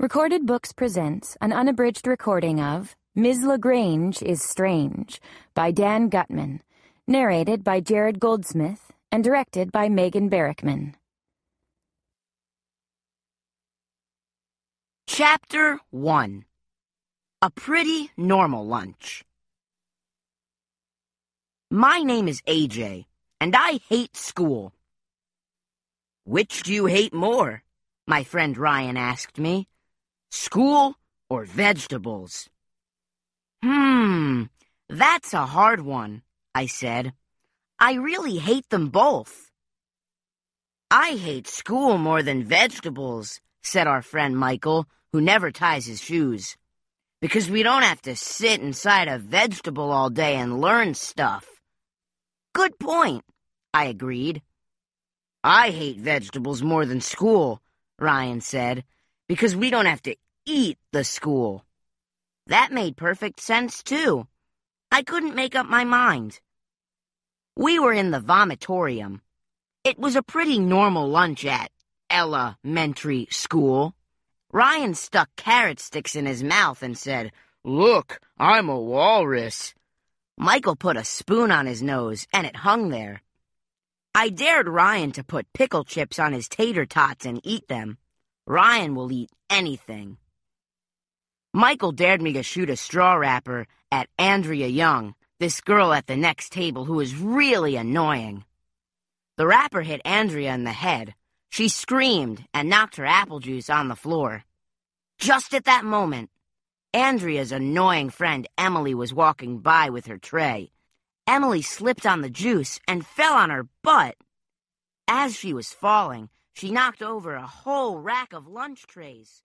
Recorded Books presents an unabridged recording of Ms. LaGrange is Strange by Dan Gutman, narrated by Jared Goldsmith and directed by Megan Barrickman. Chapter 1. A Pretty Normal Lunch. My name is AJ, and I hate school. Which do you hate more? My friend Ryan asked me. School or vegetables? That's a hard one, I said. I really hate them both. I hate school more than vegetables, said our friend Michael, who never ties his shoes. Because we don't have to sit inside a vegetable all day and learn stuff. Good point, I agreed. I hate vegetables more than school, Ryan said, because we don't have to eat the school. That made perfect sense, too. I couldn't make up my mind. We were in the vomitorium. It was a pretty normal lunch at elementary school. Ryan stuck carrot sticks in his mouth and said, "Look, I'm a walrus." Michael put a spoon on his nose, and it hung there. I dared Ryan to put pickle chips on his tater tots and eat them. Ryan will eat anything. Michael dared me to shoot a straw wrapper at Andrea Young, this girl at the next table who was really annoying. The wrapper hit Andrea in the head. She screamed and knocked her apple juice on the floor. Just at that moment, Andrea's annoying friend Emily was walking by with her tray. Emily slipped on the juice and fell on her butt. As she was falling, she knocked over a whole rack of lunch trays.